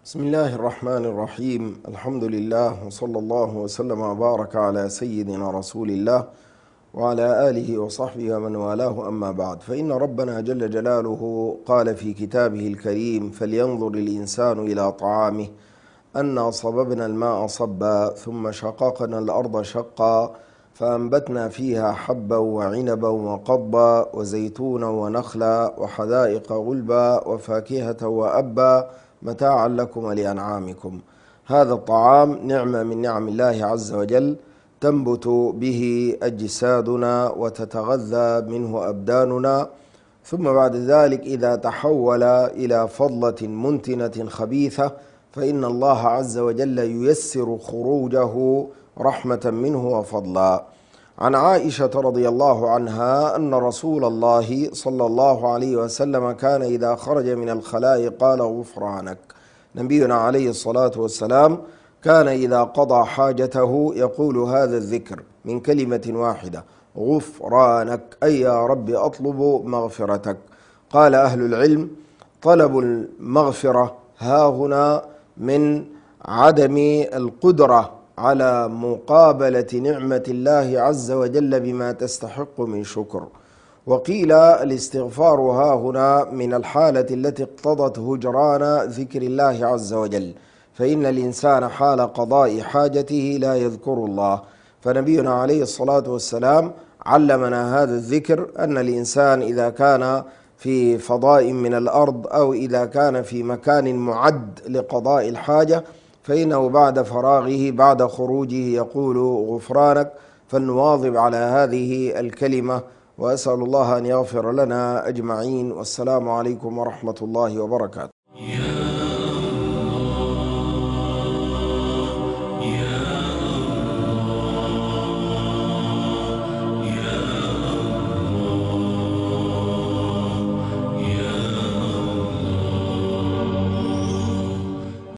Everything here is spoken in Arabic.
بسم الله الرحمن الرحيم. الحمد لله وصلى الله وسلم وبارك على سيدنا رسول الله وعلى آله وصحبه ومن والاه، أما بعد، فإن ربنا جل جلاله قال في كتابه الكريم: فلينظر الإنسان إلى طعامه أنا صببنا الماء صبا ثم شققنا الأرض شقا فأنبتنا فيها حبا وعنبا وقضبا وزيتونا ونخلا وحدائق غلبا وفاكهة وأبا متاعا لكم ولأنعامكم. هذا الطعام نعمة من نعم الله عز وجل تنبت به أجسادنا وتتغذى منه أبداننا، ثم بعد ذلك إذا تحول إلى فضلة منتنة خبيثة فإن الله عز وجل ييسر خروجه رحمة منه وفضلا. عن عائشة رضي الله عنها أن رسول الله صلى الله عليه وسلم كان إذا خرج من الخلاء قال: غفرانك. نبينا عليه الصلاة والسلام كان إذا قضى حاجته يقول هذا الذكر من كلمة واحدة: غفرانك، أي يا رب أطلب مغفرتك. قال أهل العلم: طلب المغفرة هاهنا من عدم القدرة على مقابلة نعمة الله عز وجل بما تستحق من شكر، وقيل الاستغفار هاهنا من الحالة التي اقتضت هجران ذكر الله عز وجل، فإن الإنسان حال قضاء حاجته لا يذكر الله، فنبينا عليه الصلاة والسلام علمنا هذا الذكر، أن الإنسان إذا كان في فضاء من الأرض أو إذا كان في مكان معد لقضاء الحاجة فإنه بعد فراغه بعد خروجه يقول غفرانك. فلنواظب على هذه الكلمة، وأسأل الله أن يغفر لنا أجمعين، والسلام عليكم ورحمة الله وبركاته.